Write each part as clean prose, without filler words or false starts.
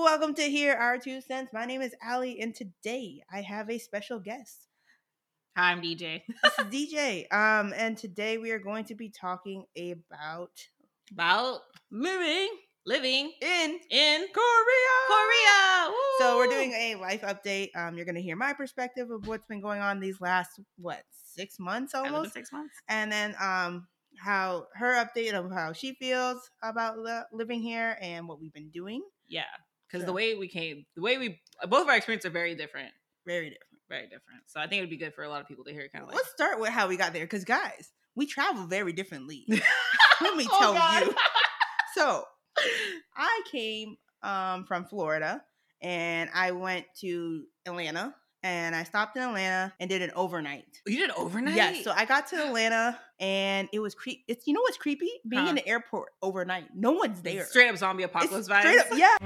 welcome to Here Our Two Cents. My name is Allie, and today I have a special guest. Hi, I'm DJ. This is DJ. And today we are going to be talking about living in Korea. Woo! So we're doing a life update. You're going to hear my perspective of what's been going on these last 6 months almost. 6 months. And then how her update of how she feels about living here and what we've been doing. Yeah, because both of our experiences are very different. Very different. So I think it would be good for a lot of people to hear kind of like. Let's start with how we got there, because guys, we travel very differently. Let me tell you. So I came from Florida, and I went to Atlanta, and I stopped in Atlanta and did an overnight. You did overnight? Yes. So I got to Atlanta, and it was creepy. You know what's creepy? Being in the airport overnight. No one's there. Straight up zombie apocalypse vibes. Straight up, yeah.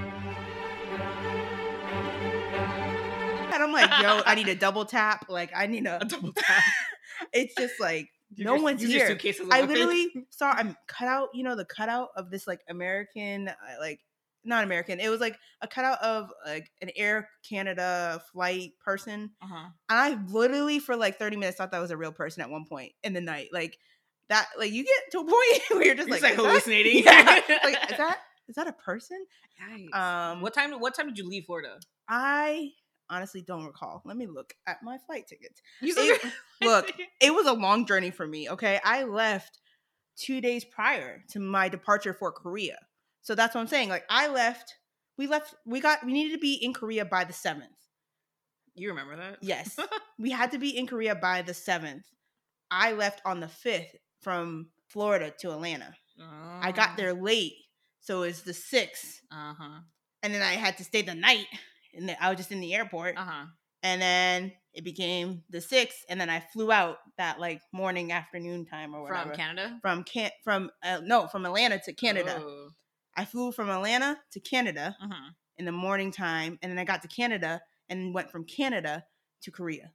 And I'm like, yo, I need a double tap. Like, I need a double tap. It's just like, no one's here. I literally saw a cutout, the cutout of this like American, not American. It was like a cutout of like an Air Canada flight person. And I literally for like 30 minutes thought that was a real person at one point in the night. Like that, like you get to a point where you're just like hallucinating. Yeah. Like, is that a person? Nice. What time did you leave Florida? I honestly don't recall. Let me look at my flight tickets. Look, it was a long journey for me, okay? I left 2 days prior to my departure for Korea. So that's what I'm saying. Like, we needed to be in Korea by the 7th. You remember that? Yes. We had to be in Korea by the 7th. I left on the 5th from Florida to Atlanta. I got there late, so it's the 6th. And then I had to stay the night. And I was just in the airport, and then it became the 6th, and then I flew out that like morning, afternoon time or whatever. From Canada? From Atlanta to Canada. Oh. I flew from Atlanta to Canada in the morning time, and then I got to Canada and went from Canada to Korea.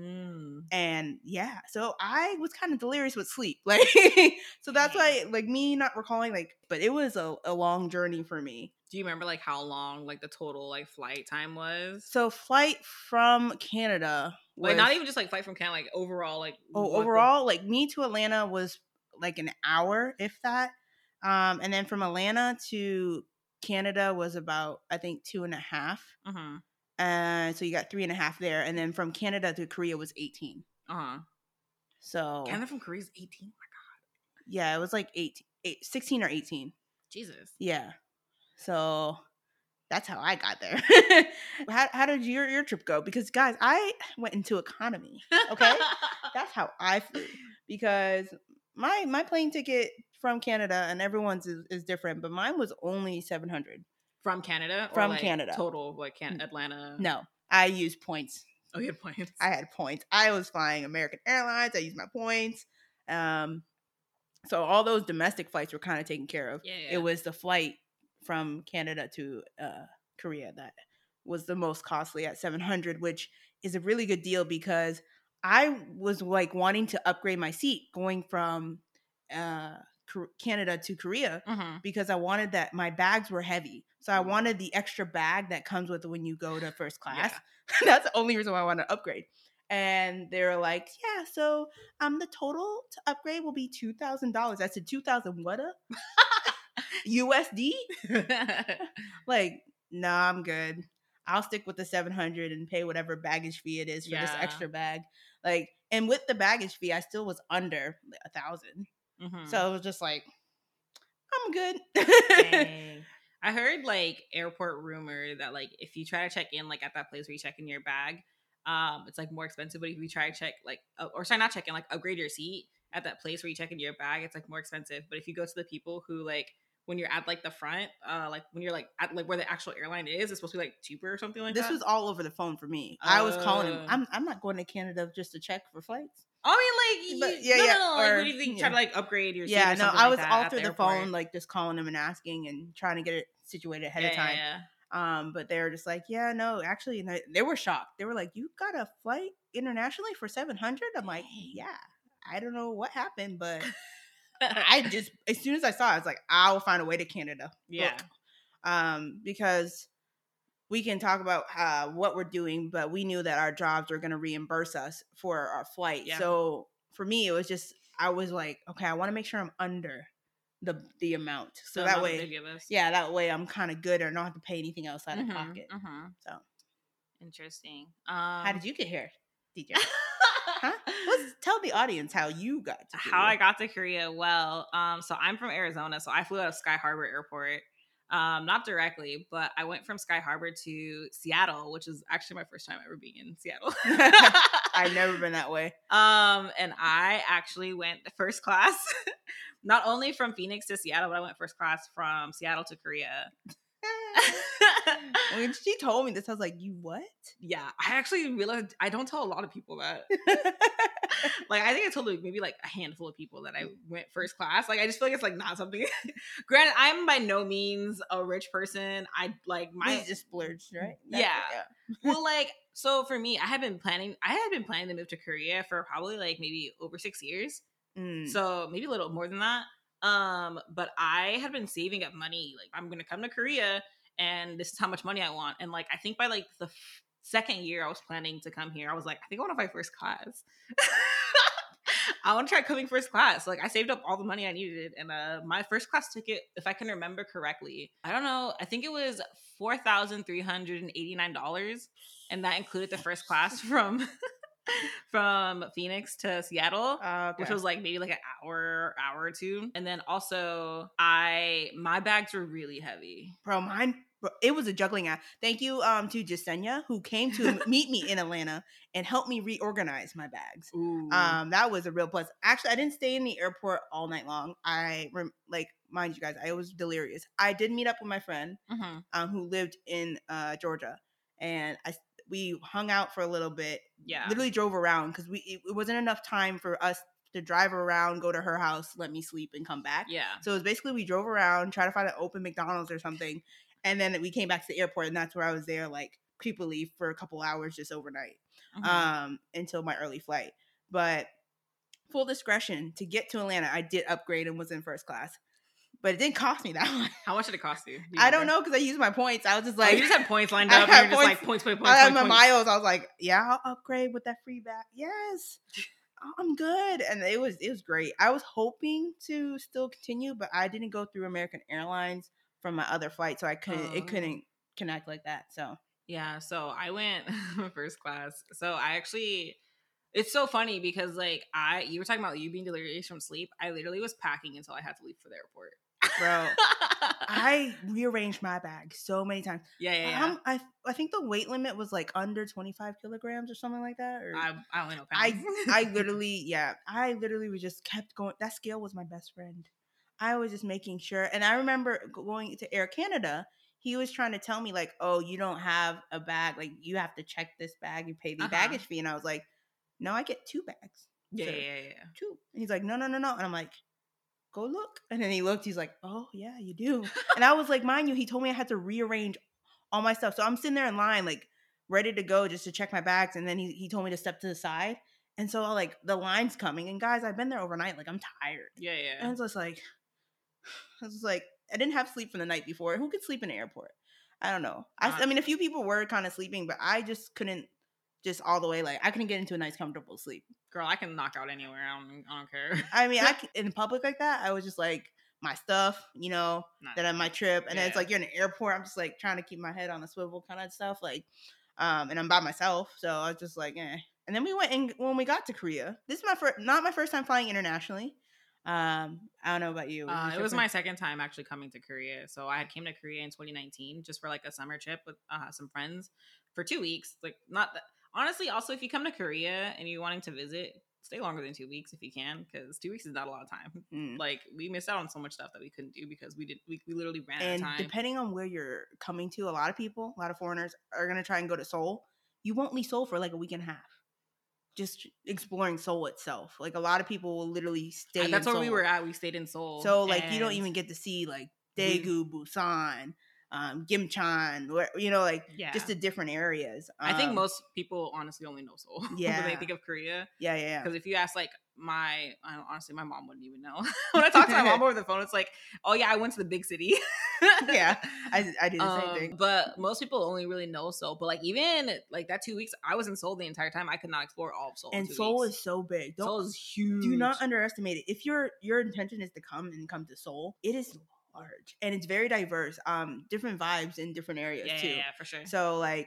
And yeah, so I was kind of delirious with sleep, like so that's why like me not recalling but it was a long journey for me. Do you remember like how long like the total like flight time was? So flight from Canada was, like not even just like flight from Canada, like overall like me to Atlanta was like an hour, if that. And then from Atlanta to Canada was about I think 2.5. So you got 3.5 there, and then from Canada to Korea was 18. So Canada from Korea is 18. Oh my god. Yeah, it was like 16 or 18. Jesus. Yeah. So that's how I got there. How did your trip go? Because guys, I went into economy. Okay, that's how I flew, because my plane ticket from Canada and everyone's is different, but mine was only $700. From Canada? From Canada. Total, like Atlanta? No, I used points. Oh, you had points? I had points. I was flying American Airlines. I used my points. So all those domestic flights were kind of taken care of. Yeah. It was the flight from Canada to Korea that was the most costly at $700, which is a really good deal, because I was like wanting to upgrade my seat going from Canada to Korea, because I wanted that my bags were heavy. So I wanted the extra bag that comes with when you go to first class. Yeah. That's the only reason why I want to upgrade. And they're like, yeah, so the total to upgrade will be $2,000. I said, 2,000 what? USD? Like, nah, I'm good. I'll stick with the 700 and pay whatever baggage fee it is for this extra bag. Like, and with the baggage fee, I still was under 1,000. So it was just like, I'm good. Dang. I heard like airport rumor that like if you try to check in like at that place where you check in your bag, it's like more expensive. But if you try to check like not check in, like upgrade your seat at that place where you check in your bag, it's like more expensive. But if you go to the people who like when you're at like the front, like when you're like at like where the actual airline is, it's supposed to be like cheaper or something like that. This was all over the phone for me. I was calling him. I'm not going to Canada just to check for flights. I mean, like, no. Like, what do you think? Try to like upgrade your seat? Yeah, no, I was all through the phone, like just calling them and asking and trying to get it situated ahead of time. Yeah. But they were just like, yeah, no, actually, they were shocked. They were like, you got a flight internationally for $700? I'm like, yeah, I don't know what happened, but I just, as soon as I saw it, I was like, I'll find a way to Canada. Yeah. Because we can talk about what we're doing, but we knew that our jobs were going to reimburse us for our flight. Yeah. So for me, it was just, I was like, okay, I want to make sure I'm under the amount. So that way, that way I'm kind of good, or don't have to pay anything else out of pocket. So interesting. How did you get here, DJ? Huh? Let's tell the audience how you got to Korea. How I got to Korea. Well, so I'm from Arizona, so I flew out of Sky Harbor Airport. Not directly, but I went from Sky Harbor to Seattle, which is actually my first time ever being in Seattle. I've never been that way. And I actually went first class, not only from Phoenix to Seattle, but I went first class from Seattle to Korea. When she told me this, I was like, "You what?" Yeah, I actually realized I don't tell a lot of people that. Like, I think I told maybe like a handful of people that I went first class. Like, I just feel like it's like not something. Granted, I'm by no means a rich person. I like my just splurged, right? Yeah. Well, like, so for me, I had been planning to move to Korea for probably like maybe over 6 years. So maybe a little more than that. But I had been saving up money. Like, I'm gonna come to Korea, and this is how much money I want. And like, I think by like the second year I was planning to come here, I was like, I think I want to buy first class. I want to try coming first class. Like, I saved up all the money I needed, and my first class ticket, if I can remember correctly, I don't know, I think it was $4,389, and that included the first class from Phoenix to Seattle, which was like maybe like an hour or two. And then also my bags were really heavy. Bro, it was a juggling act. Thank you to Jasenia, who came to meet me in Atlanta and helped me reorganize my bags. That was a real plus. Actually, I didn't stay in the airport all night long. Mind you guys, I was delirious. I did meet up with my friend who lived in Georgia, and we hung out for a little bit. Yeah, literally drove around because it wasn't enough time for us to drive around, go to her house, let me sleep, and come back. Yeah. So it was basically we drove around, try to find an open McDonald's or something, and then we came back to the airport, and that's where I was there like creepily for a couple hours just overnight until my early flight. But full discretion, to get to Atlanta, I did upgrade and was in first class. But it didn't cost me that much. How much did it cost you? I don't know, because I used my points. I was just like... you just had points lined up. And you're just like, points. I had my miles. I was like, yeah, I'll upgrade with that free back. Yes. I'm good. And it was great. I was hoping to still continue, but I didn't go through American Airlines from my other flight, so it couldn't connect like that. So yeah, so I went first class. So I actually... It's so funny because like you were talking about you being delirious from sleep. I literally was packing until I had to leave for the airport. Bro, I rearranged my bag so many times. Yeah. I think the weight limit was like under 25 kilograms or something like that. Or I only know pounds. I literally was just kept going. That scale was my best friend. I was just making sure. And I remember going to Air Canada. He was trying to tell me like, oh, you don't have a bag. Like, you have to check this bag. You pay the baggage fee. And I was like, no, I get 2 bags. Yeah. 2. And he's like, no. And I'm like, go look. And then he looked. He's like, oh, yeah, you do. And I was like, mind you, he told me I had to rearrange all my stuff. So I'm sitting there in line, like, ready to go just to check my bags. And then he told me to step to the side. And so, like, the line's coming. And, guys, I've been there overnight. Like, I'm tired. Yeah. And I was like, I didn't have sleep from the night before. Who could sleep in an airport? I don't know. I mean, a few people were kind of sleeping, but I just couldn't. Just all the way, like, I couldn't get into a nice, comfortable sleep. Girl, I can knock out anywhere. I don't care. I mean, in public like that, I was just like, my stuff, that on my trip. And then it's like, you're in an airport. I'm just like trying to keep my head on the swivel kind of stuff. Like, and I'm by myself. So I was just like, eh. And then we went, and when we got to Korea, this is not my first time flying internationally. I don't know about you. It was my second time actually coming to Korea. So I came to Korea in 2019 just for like a summer trip with some friends for 2 weeks. Like, not that. Honestly, also, if you come to Korea and you're wanting to visit, stay longer than 2 weeks if you can, because 2 weeks is not a lot of time. Like, we missed out on so much stuff that we couldn't do because we literally ran out of time. And depending on where you're coming to, a lot of foreigners are going to try and go to Seoul. You won't leave Seoul for like a week and a half. Just exploring Seoul itself. Like, a lot of people will literally stay in Seoul. That's where we were at. We stayed in Seoul. So, like, you don't even get to see, like, Daegu, Busan, Gimcheon, or like Yeah. just the different areas. I think most people honestly only know Seoul when Yeah. they think of Korea. Yeah. Because if you ask like honestly, my mom wouldn't even know. When I talk to my mom over the phone, it's like, oh yeah, I went to the big city. Yeah, I do the same thing. But most people only really know Seoul. But like even like that 2 weeks, I was in Seoul the entire time. I could not explore all of Seoul. And in 2 Seoul weeks. is so big. Seoul is huge. Do not underestimate it. If your intention is to come to Seoul, it is large and it's very diverse. Different vibes in different areas too. Yeah, for sure. So like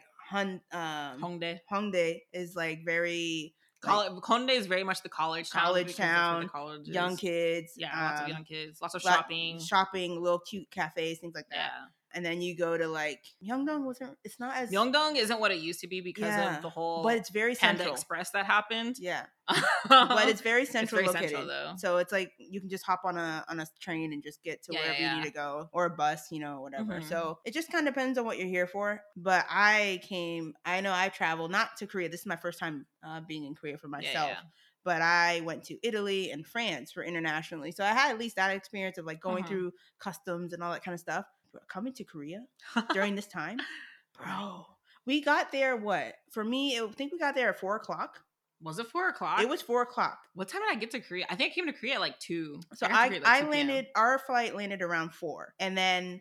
Hongdae is like very Hongdae is very much the college town, young kids. Lots of young kids, lots of shopping, little cute cafes, things like that. Yeah. And then you go to like Myeongdong. It's not as Myeongdong isn't what it used to be because of the whole but it's very Panda central. Express that happened. Yeah. But it's very central It's very located. central, though. So it's like you can just hop on a train and just get to wherever you need to go, or a bus, whatever. Mhm. So it just kind of depends on what you're here for. But I know I traveled not to Korea. This is my first time being in Korea for myself. Yeah. But I went to Italy and France for internationally. So I had at least that experience of like going through customs and all that kind of stuff. But coming to Korea during this time, bro, we got there, for me, I think we got there at 4:00. Was it 4:00? It was 4:00. What time did I get to Korea? I think I came to Korea at like 2. So I landed, our flight landed around 4. And then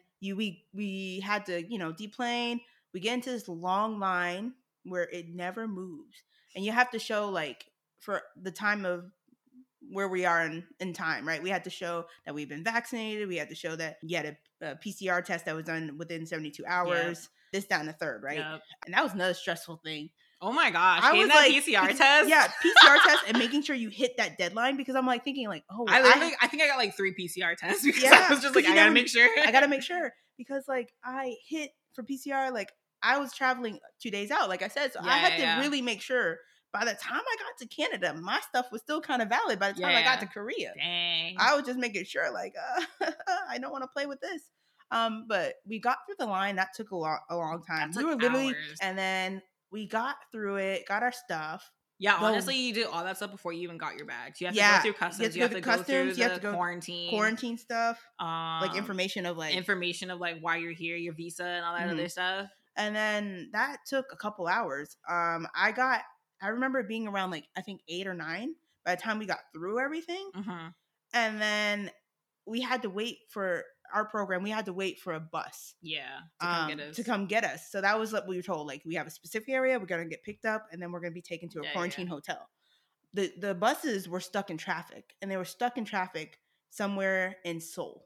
we had to, deplane. We get into this long line where it never moves. And you have to show like for the time of where we are in time, right? We had to show that we've been vaccinated. We had to show that you had a PCR test that was done within 72 hours. This, that, and the third, right? Yep. And that was another stressful thing. Oh my gosh. I was that like, PCR test? Yeah, PCR test and making sure you hit that deadline because I'm like thinking like, oh. I think I got like 3 PCR tests because I was just like, I gotta make sure. I gotta make sure because like I hit for PCR, like I was traveling 2 days out, like I said. So I had to really make sure by the time I got to Canada, my stuff was still kind of valid by the time I got to Korea. Dang. I was just making sure like, I don't want to play with this. But we got through the line. That took a long time. We were literally hours. And then we got through it, got our stuff. Yeah, honestly, you did all that stuff before you even got your bags. You have to go through customs. You have to go through the quarantine stuff, like information of like why you're here, your visa, and all that other stuff. And then that took a couple hours. I remember being around like I think 8 or 9 by the time we got through everything. And then we had to wait for our program. We had to wait for a bus. To come get us. So that was what we were told. Like we have a specific area. We're gonna get picked up, and then we're gonna be taken to a quarantine hotel. The buses were stuck in traffic, and they were stuck in traffic somewhere in Seoul.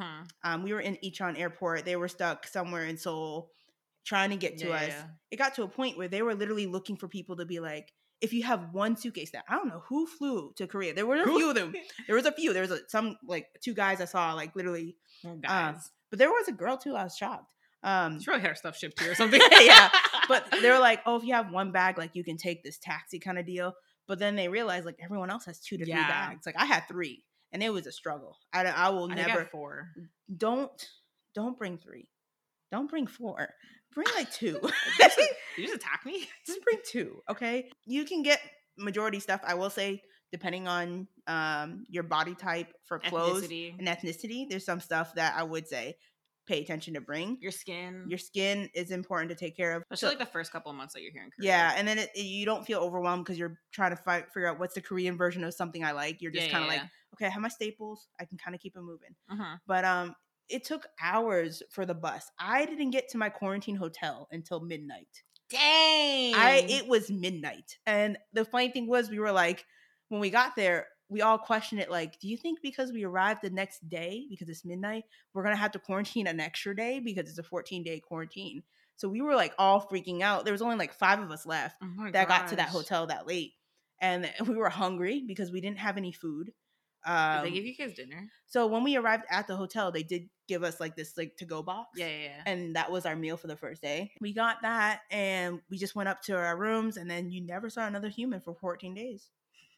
We were in Incheon Airport. They were stuck somewhere in Seoul, trying to get to us. It got to a point where they were literally looking for people to be like, if you have one suitcase now, I don't know who flew to Korea. There were a few of them. There was a few. There was some like 2 guys I saw like literally. But there was a girl too. I was shocked. She probably had her stuff shipped to or something. Yeah. But they were like, oh, if you have one bag, like you can take this taxi kind of deal. But then they realized like everyone else has 2 to 3 bags. Like I had 3 and it was a struggle. I will never. 4. Don't bring 3. Don't bring 4. Bring like 2. You just attack me? Just bring 2, okay? You can get majority stuff. I will say, depending on your body type for clothes and ethnicity, there's some stuff that I would say pay attention to bring. Your skin. Your skin is important to take care of. Especially like the first couple of months that you're here in Korea. Yeah, and then you don't feel overwhelmed because you're trying to figure out what's the Korean version of something I like. You're just kind of like, okay, I have my staples. I can kind of keep it moving. But it took hours for the bus. I didn't get to my quarantine hotel until midnight. Dang. It was midnight. And the funny thing was, we were like, when we got there, we all questioned it like, do you think because we arrived the next day, because it's midnight, we're going to have to quarantine an extra day because it's a 14-day quarantine? So we were like all freaking out. There was only like 5 of us left that got to that hotel that late. And we were hungry because we didn't have any food. Did they give you guys dinner? So when we arrived at the hotel, they did give us like this like to-go box. Yeah. And that was our meal for the first day. We got that and we just went up to our rooms, and then you never saw another human for 14 days.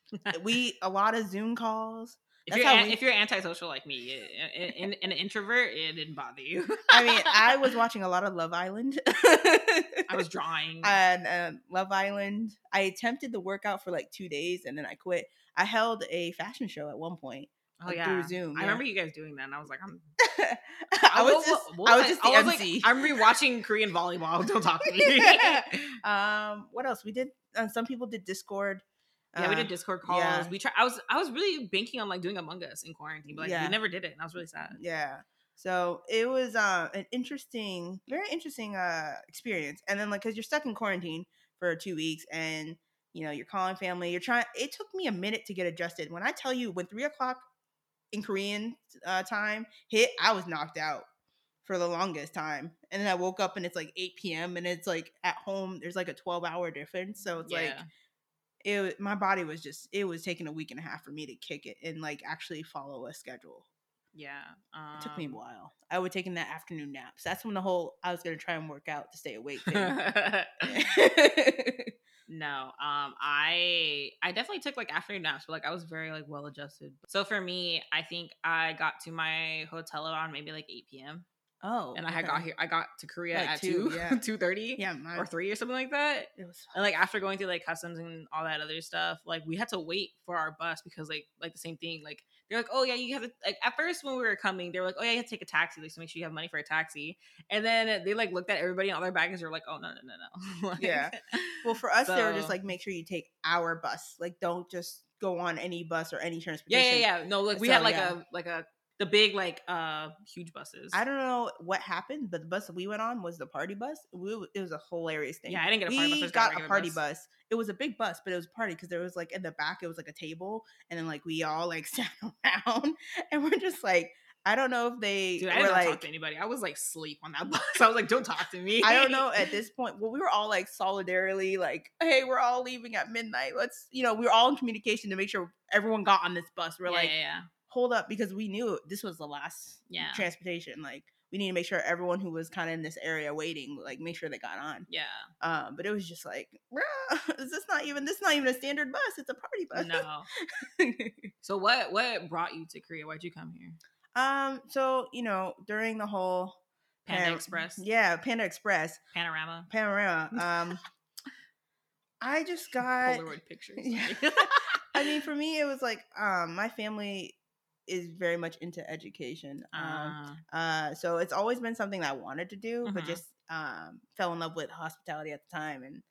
A lot of Zoom calls. If you're antisocial like me, an introvert, it didn't bother you. I mean, I was watching a lot of Love Island. I was drawing. And Love Island. I attempted the workout for like 2 days and then I quit. I held a fashion show at one point. Oh yeah, through Zoom. I remember you guys doing that, and I was like, I was just the MC. Like, I'm rewatching Korean volleyball. Don't talk to me. What else we did? Some people did Discord. Yeah, we did Discord calls. Yeah. We tried. I was really banking on like doing Among Us in quarantine, but like we never did it, and I was really sad. Yeah. So it was an very interesting experience. And then like, cause you're stuck in quarantine for 2 weeks, and you know you're calling family. It took me a minute to get adjusted. When I tell you, when 3:00 in Korean time hit, I was knocked out for the longest time. And then I woke up and it's like 8 p.m. and it's like at home there's like a 12-hour difference. So it's like my body was it was taking a week and a half for me to kick it and like actually follow a schedule. Yeah. It took me a while. I would take in that afternoon naps. That's when I was going to try and work out to stay awake thing. No, I definitely took like afternoon naps, but like I was very like well adjusted. So for me, I think I got to my hotel around maybe like 8 p.m. Oh, and I got to Korea like at 2:30, or 3 or something like that. It was, and like after going through like customs and all that other stuff, like we had to wait for our bus because like the same thing, like they're like, oh yeah, you have to, like at first when we were coming, they were like, oh yeah, you have to take a taxi, like so make sure you have money for a taxi. And then they like looked at everybody and all their baggage, they're like, oh no. Like, yeah. Well, for us, they were just like, make sure you take our bus. Like, don't just go on any bus or any transportation. Yeah. No, like we had the big like huge buses. I don't know what happened, but the bus that we went on was the party bus. It was a hilarious thing. Yeah, I didn't get a party bus. We got a party bus. It was a big bus, but it was a party because there was like in the back it was like a table, and then like we all like sat around, and we're just like, I don't know if they I didn't talk to anybody. I was like sleep on that bus. I was like, don't talk to me. I don't know at this point. Well, we were all like solidarily like, hey, we're all leaving at midnight. Let's, we were all in communication to make sure everyone got on this bus. We're hold up, because we knew this was the last transportation. Like, we need to make sure everyone who was kind of in this area waiting, like, make sure they got on. Yeah. But it was just like, bruh, this is not even a standard bus. It's a party bus. No. So what brought you to Korea? Why'd you come here? So, during the whole Panda Express. Yeah, Panda Express. Panorama. I just got Polaroid pictures. Yeah. I mean, for me, it was like, my family is very much into education. So it's always been something that I wanted to do, but just fell in love with hospitality at the time. And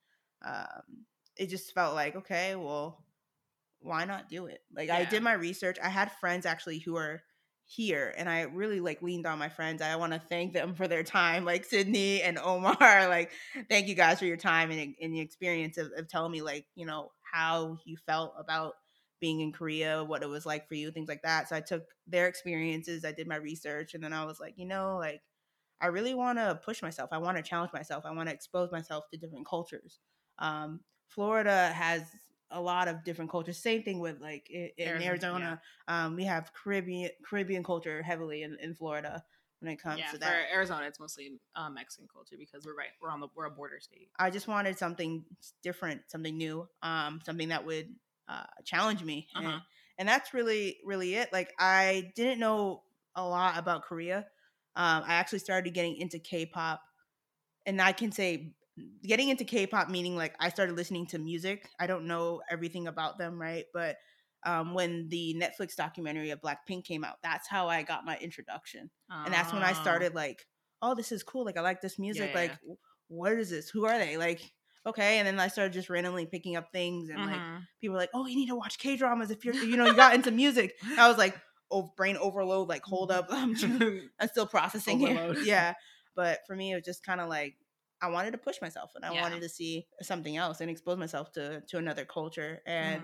it just felt like, okay, well, why not do it? Like, I did my research. I had friends actually who are here, and I really like leaned on my friends. I want to thank them for their time, like Sydney and Omar. Like, thank you guys for your time and the experience of telling me, like, how you felt about being in Korea, what it was like for you, things like that. So I took their experiences, I did my research, and then I was like, like, I really want to push myself. I want to challenge myself. I want to expose myself to different cultures. Florida has a lot of different cultures. Same thing with like in Arizona. Yeah. We have Caribbean culture heavily in Florida when it comes to that. For Arizona, it's mostly Mexican culture because we're a border state. I just wanted something different, something new, something that would challenge me. And that's really, really it. Like, I didn't know a lot about Korea. I actually started getting into K-pop, and I can say getting into K-pop meaning like I started listening to music. I don't know everything about them, right? But when the Netflix documentary of Blackpink came out, that's how I got my introduction. And that's when I started like, oh, this is cool. Like, I like this music. Like, what is this? Who are they? Like, okay. And then I started just randomly picking up things, and like people were like, oh, you need to watch K-dramas if you got into music. And I was like, brain overload, like, hold up. I'm still processing here. Yeah. But for me, it was just kind of like, I wanted to push myself, and I wanted to see something else and expose myself to another culture. And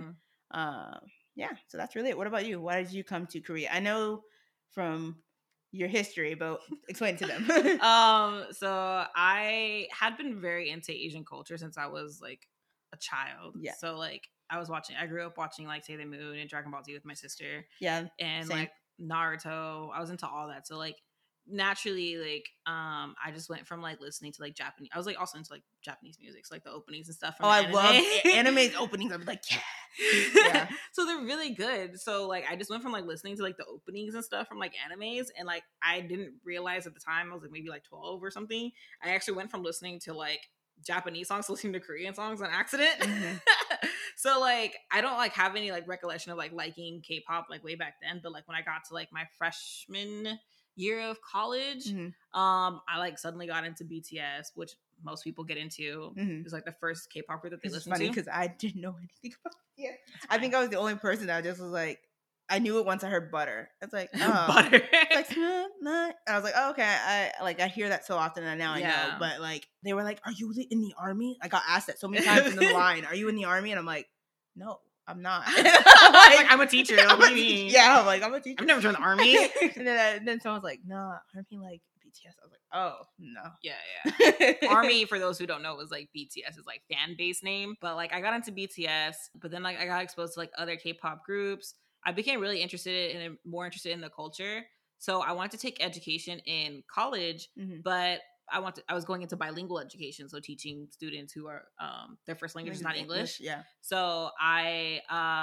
so that's really it. What about you? Why did you come to Korea? I know from your history, but explain to them. So I had been very into Asian culture since I was like a child. Yeah. So like I grew up watching like Sailor Moon and Dragon Ball Z with my sister. Yeah. And same. Like Naruto. I was into all that. So like naturally, like I just went from like listening to like Japanese. I was like also into like Japanese music, so like the openings and stuff. I love anime's openings. I'm like, yeah. So they're really good. So like I just went from like listening to like the openings and stuff from like animes, and like I didn't realize at the time I was like maybe like 12 or something. I actually went from listening to like Japanese songs to listening to Korean songs on accident. So like I don't like have any like recollection of like liking K-pop like way back then, but like when I got to like my freshman year of college, I like suddenly got into BTS, which most people get into. It was like the first K-pop group that they listened funny to. because I didn't know anything about it. I think I was the only person that just was like, I knew it once I heard Butter. It's like, oh, Butter. it's like, and I was like, oh, okay. I hear that so often and now I know. But like, they were like, are you in the army? I got asked that so many times in the line. Are you in the army? And I'm like, no, I'm not. I'm a teacher. I'm a teacher. I've never joined the army. And then someone was like, no, army like BTS. I was like, oh no. Yeah. Army, for those who don't know, was like BTS is like fan base name. But like I got into BTS, but then like I got exposed to like other K-pop groups. I became really more interested in the culture. So I wanted to take education in college, but I was going into bilingual education, so teaching students who are their first language is not English. Yeah. So I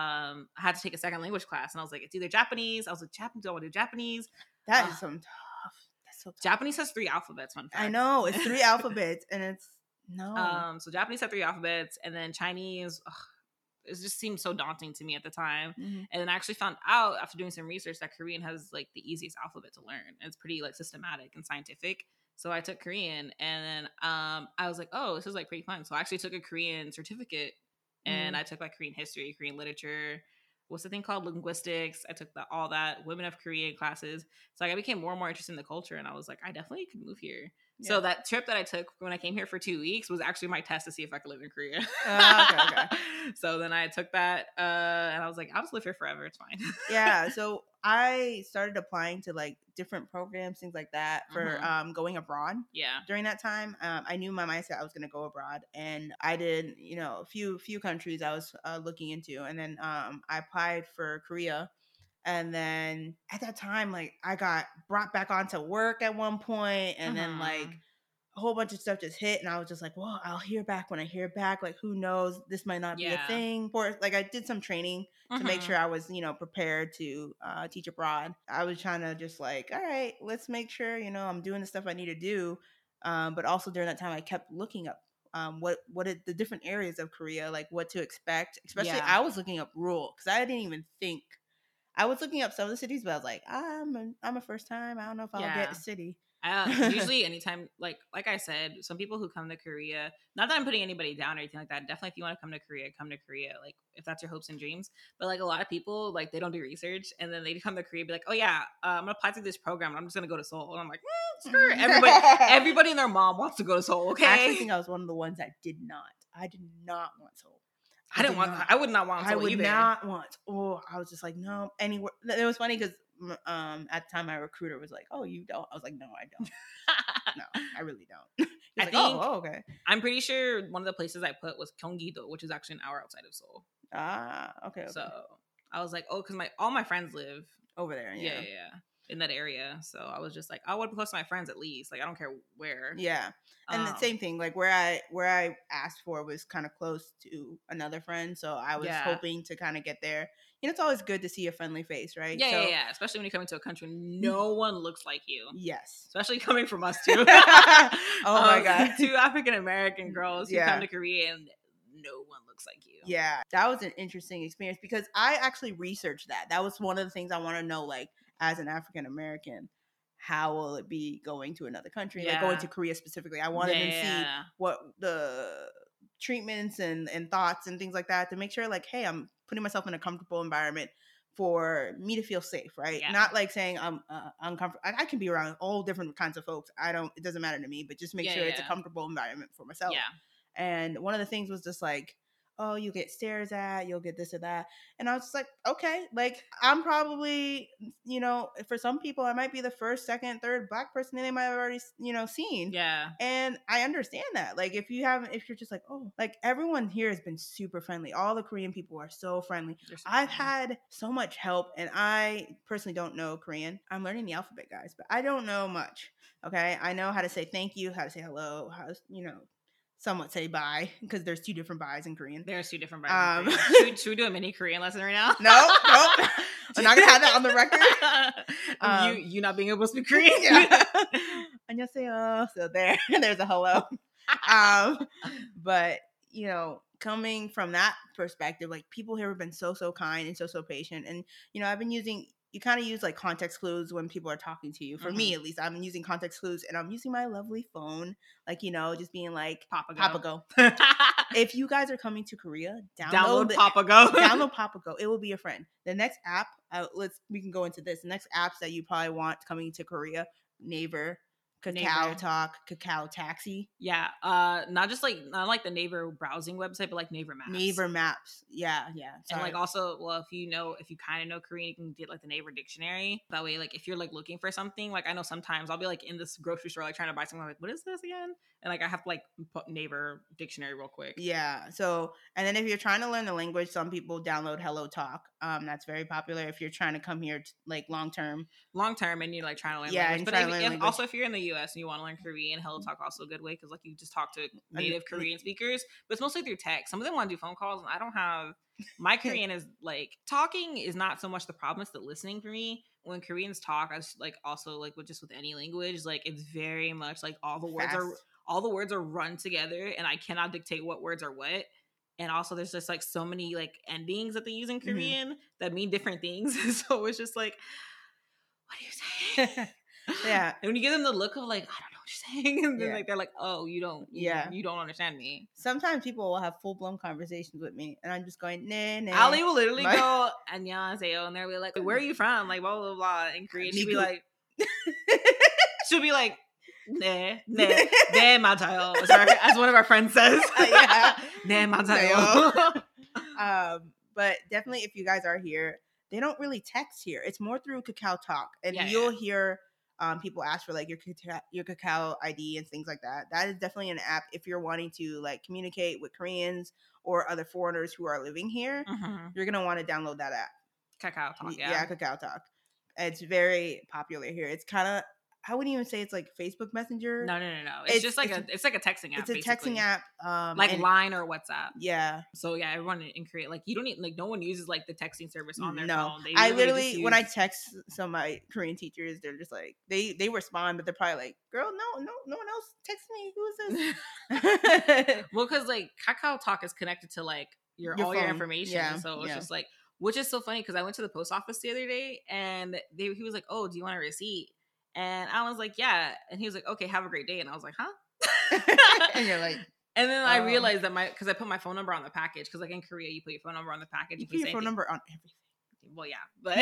had to take a second language class, and I was like, it's either Japanese. I was like, Japanese. Do I want to do Japanese? That is some tough. That's so tough. Japanese has 3 alphabets. Fun fact. I know it's 3 alphabets, and it's no. So Japanese had 3 alphabets, and then Chinese. It just seemed so daunting to me at the time. And then I actually found out after doing some research that Korean has like the easiest alphabet to learn. And it's pretty like systematic and scientific. So I took Korean, and then I was like, oh, this is like pretty fun. So I actually took a Korean certificate, and I took like Korean history, Korean literature. What's the thing called? Linguistics. I took all that Women of Korean classes. So like I became more and more interested in the culture, and I was like, I definitely could move here. Yeah. So that trip that I took when I came here for 2 weeks was actually my test to see if I could live in Korea. Okay. So then I took that, and I was like, I'll just live here forever. It's fine. Yeah. So I started applying to like different programs, things like that for going abroad. Yeah. During that time, I knew my mindset I was going to go abroad, and I did, a few countries I was looking into, and then I applied for Korea. And then at that time, like I got brought back onto work at one point, and then like a whole bunch of stuff just hit, and I was just like, well, I'll hear back when I hear back. Like, who knows? This might not be a thing. For like, I did some training to make sure I was, prepared to teach abroad. I was trying to just like, all right, let's make sure, I'm doing the stuff I need to do. But also during that time, I kept looking up what the different areas of Korea, like what to expect. Especially, I was looking up Seoul because I didn't even think. I was looking up some of the cities, but I was like, I'm a first time. I don't know if I'll get a city. Usually anytime, like I said, some people who come to Korea, not that I'm putting anybody down or anything like that. Definitely if you want to come to Korea, like if that's your hopes and dreams. But like a lot of people, like they don't do research, and then they come to Korea and be like, oh yeah, I'm gonna apply to this program and I'm just gonna go to Seoul. And I'm like, screw it. Everybody and their mom wants to go to Seoul, okay? I actually think I was one of the ones that did not. I did not want Seoul. I would not want Seoul either. I was just like, no, anywhere. It was funny because at the time my recruiter was like, oh, you don't? I was like, no, I don't. No, I really don't. I think, okay. I'm pretty sure one of the places I put was Gyeonggi-do, which is actually an hour outside of Seoul. Okay. So I was like, oh, because all my friends live over there. Yeah. In that area. So I was just like, I want to be close to my friends at least. Like I don't care where. Yeah. And the same thing, like where I asked for was kind of close to another friend. So I was hoping to kind of get there. It's always good to see a friendly face, right? Yeah. Especially when you come into a country, no one looks like you. Yes. Especially coming from us too. Oh my God. 2 African American girls who come to Korea and no one looks like you. Yeah. That was an interesting experience because I actually researched that. That was one of the things I want to know, like as an African American. How will it be going to another country? Like going to Korea specifically. I wanted to see what the treatments and thoughts and things like that to make sure like, hey, I'm putting myself in a comfortable environment for me to feel safe, right? Yeah. Not like saying I'm uncomfortable. I can be around all different kinds of folks. It doesn't matter to me, but just make sure it's a comfortable environment for myself. Yeah. And one of the things was just like, oh, you get stares at, you'll get this or that. And I was just like, okay, like I'm probably, for some people, I might be the first, second, third Black person they might have already, seen. Yeah. And I understand that. Like if you're just like, oh, like everyone here has been super friendly. All the Korean people are so friendly. I've had so much help, and I personally don't know Korean. I'm learning the alphabet, guys, but I don't know much. Okay. I know how to say thank you, how to say hello, how to, somewhat say bye because there's 2 different byes in Korean. There's 2 different byes. In Korean. Should we do a mini Korean lesson right now? No. I'm not gonna have that on the record. You not being able to speak Korean. Yeah. Annyeonghaseyo. So there's a hello. But coming from that perspective, like people here have been so kind and so patient, and I've been using. You kind of use like context clues when people are talking to you. For me, at least, I'm using context clues, and I'm using my lovely phone, like just being like Papago. If you guys are coming to Korea, download Papago. Download Papago. It will be your friend. The next app, we can go into this. The next apps that you probably want coming to Korea: Naver, Kakao Talk, Kakao Taxi. Yeah, not like the Naver browsing website, but like Naver Maps. Naver Maps, yeah. Sorry. And like also, well, if you kind of know Korean, you can get like the Naver dictionary. That way, like if you're like looking for something, like I know sometimes I'll be like in this grocery store like trying to buy something, I'm like, what is this again? And like I have to like put Naver dictionary real quick. Yeah. So, and then if you're trying to learn the language, some people download Hello Talk. That's very popular if you're trying to come here like long term, and you're like trying to learn language. But also if you're in the US and you want to learn Korean, Hello Talk also a good way because like you just talk to native Korean speakers, but it's mostly through text. Some of them want to do phone calls, and I don't have my Korean is like talking is not so much the problem; it's the listening for me. When Koreans talk, I just like also like with any language, like it's very much like all the words are run together, and I cannot dictate what words are what. And also, there's just like so many like endings that they use in Korean that mean different things. So it's just like, what are you saying? Yeah. And when you give them the look of like, I don't know what you're saying, and then like they're like, oh, you don't understand me. Sometimes people will have full blown conversations with me, and I'm just going, nah. Ali will literally go 안녕하세요, and they'll be like, where are you from? Like blah blah blah. In Korean, she'll be like, 네 맞아요. Sorry, as one of our friends says. 네 맞아요. But definitely, if you guys are here, they don't really text here. It's more through Kakao Talk, and you'll hear people ask for like your Kakao ID and things like that. That is definitely an app if you're wanting to like communicate with Koreans or other foreigners who are living here. You're gonna want to download that app. Kakao Talk, yeah, Kakao Talk. It's very popular here. It's kind of, I wouldn't even say it's like Facebook Messenger. No. It's just like a texting app. It's a texting app, like Line or WhatsApp. Yeah. So yeah, everyone in Korea, like you don't need, like no one uses like the texting service on their phone. I literally when I text some of my Korean teachers, they're just like they respond, but they're probably like, "Girl, no one else text me. Who is this?" Well, because like Kakao Talk is connected to like your phone. Information, so it's just like, which is so funny because I went to the post office the other day and he was like, "Oh, do you want a receipt?" And I was like, yeah. And he was like, okay, have a great day. And I was like, huh? And you're like, and then I realized that because I put my phone number on the package. Because like in Korea, you put your phone number on the package. You put your phone number on everything. Well, yeah. But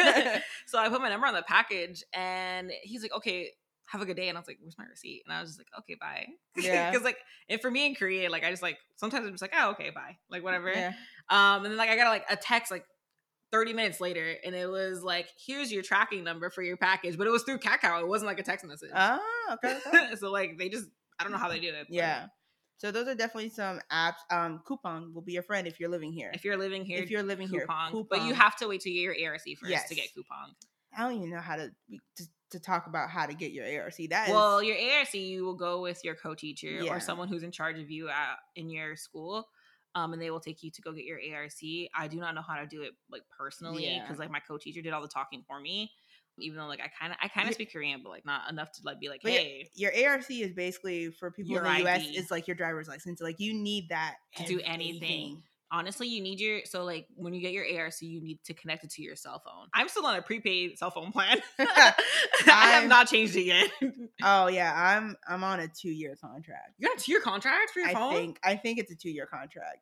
so I put my number on the package and he's like, okay, have a good day. And I was like, where's my receipt? And I was just like, okay, bye. Yeah. Because like, and for me in Korea, like I just like, sometimes I'm just like, oh, okay, bye. Like whatever. Yeah. And then like I got like a text like 30 minutes later, and it was like, here's your tracking number for your package, but it was through Kakao. It wasn't like a text message. Oh, okay. So like they just, I don't know how they do it. Yeah. So those are definitely some apps. Coupang will be your friend if you're living here. If you're living here, Coupang. But you have to wait to get your ARC first to get Coupang. I don't even know how to talk about how to get your ARC. Well, your ARC, you will go with your co-teacher or someone who's in charge of you in your school. And they will take you to go get your ARC. I do not know how to do it like personally because like my co-teacher did all the talking for me. Even though like I kind of speak Korean, but like not enough to like be like, hey. Your ARC is basically for people in the US. It's like your driver's license. Like you need that to do anything. Honestly, you need so like when you get your ARC, you need to connect it to your cell phone. I'm still on a prepaid cell phone plan. I have not changed it yet. Oh yeah, I'm on a 2-year contract. You got a 2-year contract for your phone? I think it's a 2-year contract.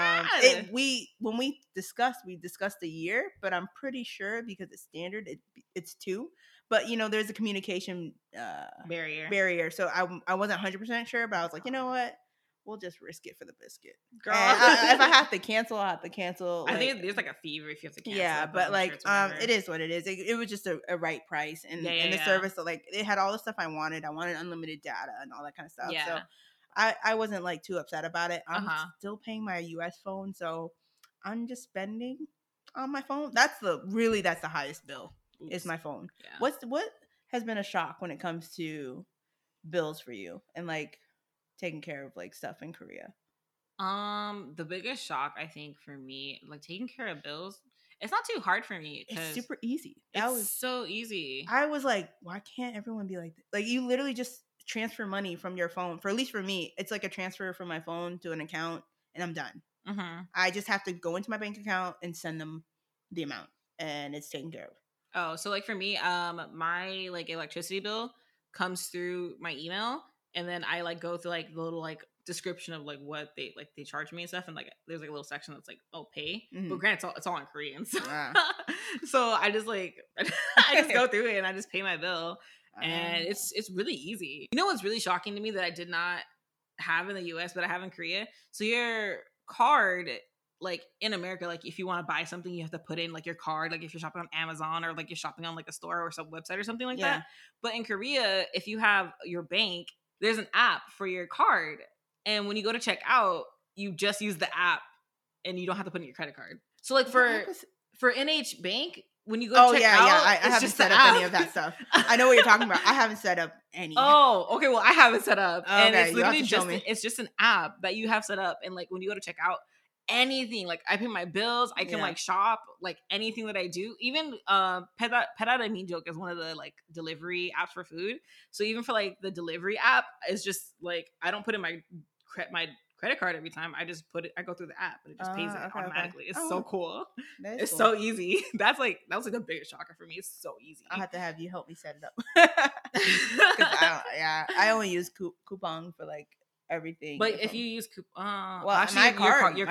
When we discussed a year, but I'm pretty sure because it's standard, it's 2. But there's a communication barrier. So I wasn't 100% sure, but I was like, you know what? We'll just risk it for the biscuit. Girl. If I have to cancel, I'll have to cancel. I think there's like a fee if you have to cancel. Yeah, but like it is what it is. It was just a right price and the service. So like it had all the stuff I wanted. I wanted unlimited data and all that kind of stuff. Yeah. So I wasn't like too upset about it. I'm still paying my US phone, so I'm just spending on my phone. That's the highest bill. Oops. Is my phone. Yeah. What has been a shock when it comes to bills for you and like taking care of like stuff in Korea? The biggest shock I think for me, like taking care of bills, it's not too hard for me. It's super easy. That was so easy. I was like, why can't everyone be like this? Like you literally just transfer money from your phone. At least for me, it's like a transfer from my phone to an account and I'm done. Mm-hmm. I just have to go into my bank account and send them the amount, and it's taken care of. Oh, so like for me, my like electricity bill comes through my email, and then I like go through like the little like description of like what they charge me and stuff, and like there's like a little section that's like, oh, pay. But granted, it's all in Korean, so so I just like I just go through it and I just pay my bill, and it's really easy. You know what's really shocking to me that I did not have in the US but I have in Korea? So your card, like in America, like if you want to buy something, you have to put in like your card, like if you're shopping on Amazon or like you're shopping on like a store or some website or something like that. But in Korea, if you have your bank, there's an app for your card, and when you go to check out, you just use the app and you don't have to put in your credit card. So like for NH Bank, when you go check out, I haven't set up any of that stuff. I know what you're talking about. I haven't set up any. Oh, okay. Well, I haven't set up, and Okay, it's literally just an app that you have set up, and like when you go to check out, anything, like I pay my bills, I can like shop, like anything that I do, even Pedada Mean Joke is one of the like delivery apps for food. So even for like the delivery app, it's just like I don't put in my credit card every time. I just I go through the app and it just pays it automatically. It's so cool. It's cool. So easy. That was like the biggest shocker for me. It's so easy. I'll have to have you help me set it up. Because I only use Coupang for like everything. But if you use well, actually, my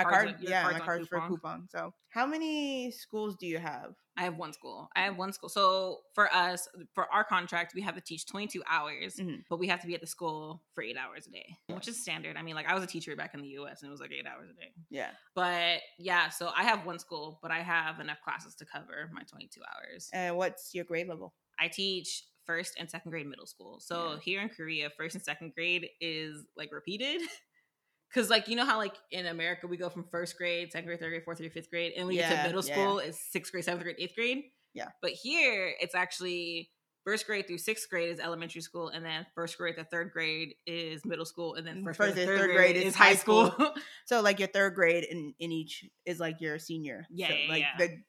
card's for Coupang. So how many schools do you have? I have one school. So for us, for our contract, we have to teach 22 hours, but we have to be at the school for 8 hours a day, which is standard. I mean, like I was a teacher back in the US and it was like 8 hours a day. Yeah. But yeah, so I have one school, but I have enough classes to cover my 22 hours. And what's your grade level? I teach first and second grade middle school. So here in Korea, first and second grade is like repeated. Because, like, you know how, like, in America, we go from first grade, second grade, third grade, fourth grade, fifth grade, and we get to middle school, it's sixth grade, seventh grade, eighth grade? Yeah. But here, it's actually first grade through sixth grade is elementary school, and then first grade to third grade is middle school, and then first grade to third grade is high school. So, like, your third grade in each is, like, your senior. Yeah, so, like,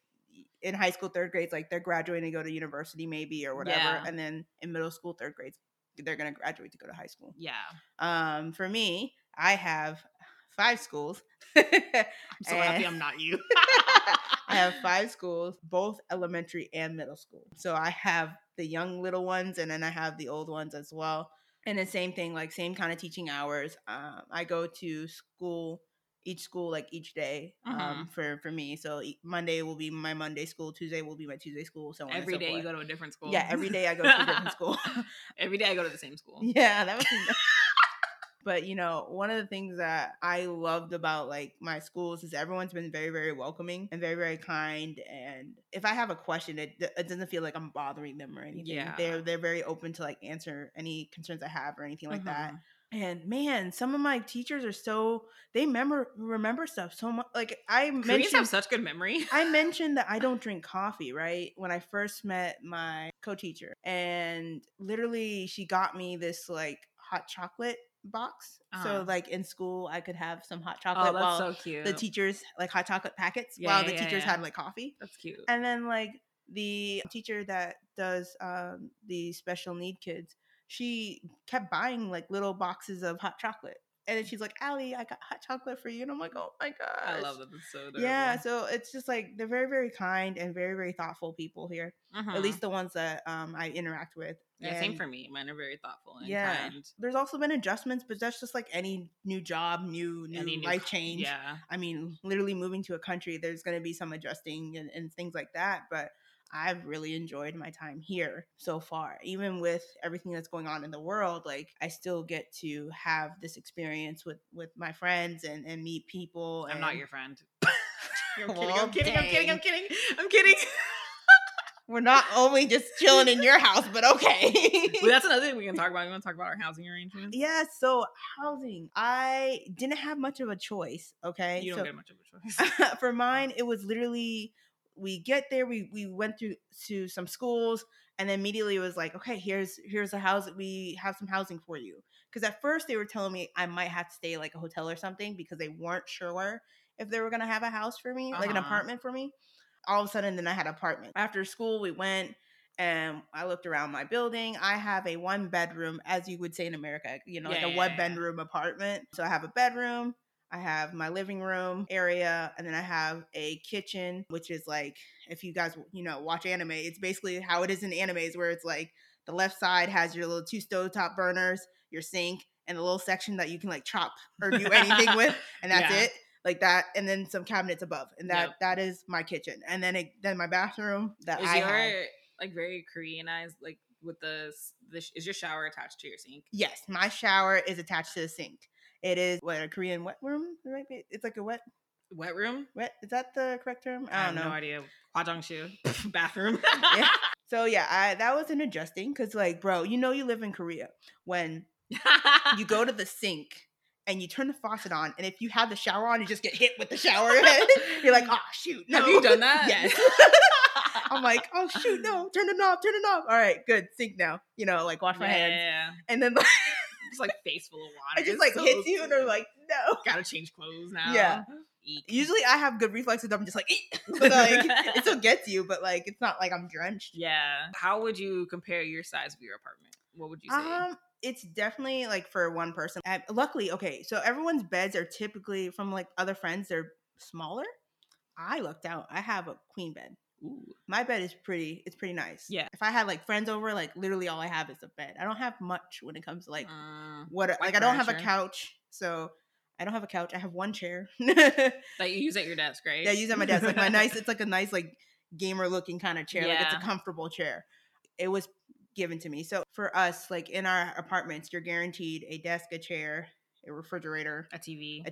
in high school, third grades, like, they're graduating to go to university maybe or whatever, and then in middle school, third grades, they're going to graduate to go to high school. Yeah. For me, I have 5 schools. I'm so happy I'm not you. I have 5 schools, both elementary and middle school. So I have the young little ones, and then I have the old ones as well. And the same thing, like same kind of teaching hours. I go to school, each day for me. So Monday will be my Monday school, Tuesday will be my Tuesday school, so on every and so day forth. You go to a different school. Yeah, every day I go to a different school. Every day I go to the same school. Yeah, that was But, you know, one of the things that I loved about, like, my schools is everyone's been very, very welcoming and very, very kind. And if I have a question, it doesn't feel like I'm bothering them or anything. Yeah. They're very open to, like, answer any concerns I have or anything like that. And, man, some of my teachers are they remember stuff so much. Like, Koreans have such good memory. I mentioned that I don't drink coffee, right? When I first met my co-teacher. And literally she got me this, like, hot chocolate box. So like in school I could have some hot chocolate while so cute. The teachers like hot chocolate packets while the teachers had like coffee. That's cute. And then like the teacher that does the special need kids, she kept buying like little boxes of hot chocolate. And then she's like, Allie, I got hot chocolate for you. And I'm like, oh my gosh. I love that. It's so adorable. Yeah, so it's just like they're very, very kind and very, very thoughtful people here. At least the ones that I interact with. Yeah, same for me. Mine are very thoughtful and kind. There's also been adjustments, but that's just like any new job, new life change. Yeah. I mean, literally moving to a country, there's going to be some adjusting and things like that. But I've really enjoyed my time here so far. Even with everything that's going on in the world, like I still get to have this experience with my friends and meet people. I'm not your friend. I'm kidding. I'm kidding. We're not only just chilling in your house, but okay. Well, that's another thing we can talk about. You want to talk about our housing arrangements? Yeah, so housing. I didn't have much of a choice, okay? You don't get much of a choice. For mine, it was literally, we get there, we went to some schools, and then immediately it was like, okay, here's a house. We have some housing for you. Because at first they were telling me I might have to stay like a hotel or something because they weren't sure if they were going to have a house for me, like an apartment for me. All of a sudden, then I had an apartment. After school, we went and I looked around my building. I have a 1-bedroom, as you would say in America, like a 1-bedroom apartment. So I have a bedroom, I have my living room area, and then I have a kitchen, which is like, if you guys, watch anime, it's basically how it is in animes, where it's like the left side has your little 2 stovetop burners, your sink, and a little section that you can like chop or do anything with, and that's it. Like that, and then some cabinets above, and that is my kitchen. And then my bathroom that is I your have. like very Koreanized, like with is your shower attached to your sink? Yes, my shower is attached to the sink. It is a Korean wet room, right? It's like a wet room. Wet, is that the correct term? I don't know. No idea. Hwajeongsu bathroom. Yeah. So yeah, that was an adjusting because like, bro, you live in Korea when you go to the sink and you turn the faucet on, and if you have the shower on, you just get hit with the shower head. You're like, oh shoot, no. Have you done that? Yes. I'm like, oh shoot, no, turn the knob. All right, good, sink now. Like wash my hands. Yeah. And then just like face full of water. It just like hits you, and they're like, no, gotta change clothes now. Yeah. Eek. Usually I have good reflexes. I'm just like, but like it still gets you, but like it's not like I'm drenched. Yeah. How would you compare your size of your apartment? What would you say? It's definitely like for one person. Luckily, okay, so everyone's beds are typically from like other friends. They're smaller. I lucked out. I have a queen bed. Ooh. My bed is pretty. It's pretty nice. Yeah. If I had like friends over, like literally all I have is a bed. I don't have much when it comes to like I don't have a couch, so I don't have a couch. I have one chair that you use at your desk, right? Yeah, I use at my desk. Like it's like a nice like gamer looking kind of chair. Yeah. Like it's a comfortable chair. It was given to me. So for us, like in our apartments, you're guaranteed a desk, a chair, a refrigerator, a TV,